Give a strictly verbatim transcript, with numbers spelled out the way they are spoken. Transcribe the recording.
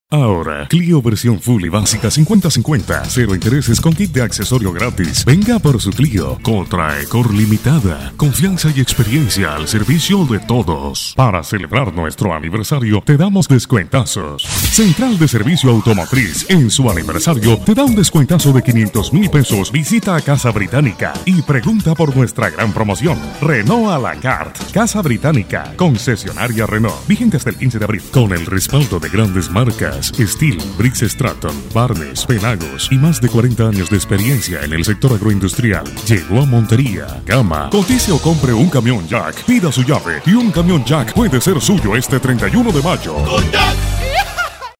Ahora, Clio versión full y básica cincuenta cincuenta, cero intereses con kit de accesorio gratis. Venga por su Clio, contra Ecor Limitada. Confianza y experiencia al servicio de todos. Para celebrar nuestro aniversario, te damos descuentazos. Central de Servicio Automotriz, en su aniversario, te da un descuentazo de quinientos mil pesos. Visita a Casa Británica y pregunta por nuestra gran promoción. Renault a la carte. Casa Británica, concesionaria Renault. Vigente hasta el quince de abril. Con el respaldo de grandes marcas Steel, Briggs Stratton, Barnes, Penagos y más de cuarenta años de experiencia en el sector agroindustrial. Llegó a Montería, Gama. Cotice o compre un camión Jack, pida su llave y un camión Jack puede ser suyo este treinta y uno de mayo. Con Jack